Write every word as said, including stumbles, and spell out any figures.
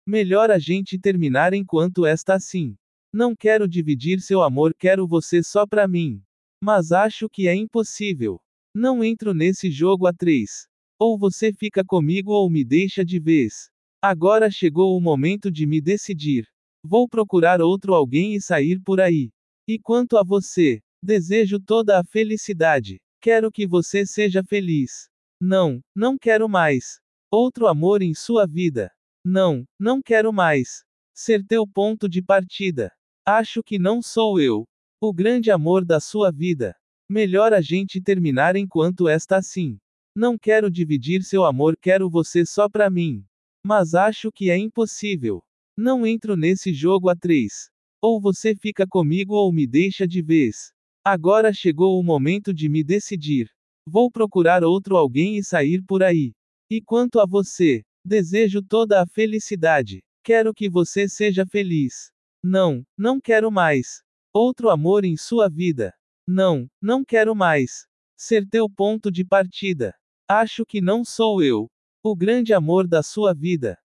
Melhor a gente terminar enquanto está assim. Não quero dividir seu amor, quero você só pra mim. Mas acho que é impossível. Não entro nesse jogo a três. Ou você fica comigo ou me deixa de vez. Agora chegou o momento de me decidir. Vou procurar outro alguém e sair por aí. E quanto a você, desejo toda a felicidade. Quero que você seja feliz. Não, não quero mais outro amor em sua vida. Não, não quero mais ser teu ponto de partida. Acho que não sou eu o grande amor da sua vida. Melhor a gente terminar enquanto está assim. Não quero dividir seu amor, quero você só pra mim. Mas acho que é impossível. Não entro nesse jogo a três. Ou você fica comigo ou me deixa de vez. Agora chegou o momento de me decidir. Vou procurar outro alguém e sair por aí. E quanto a você, desejo toda a felicidade. Quero que você seja feliz. Não, não quero mais outro amor em sua vida. Não, não quero mais ser teu ponto de partida. Acho que não sou eu o grande amor da sua vida.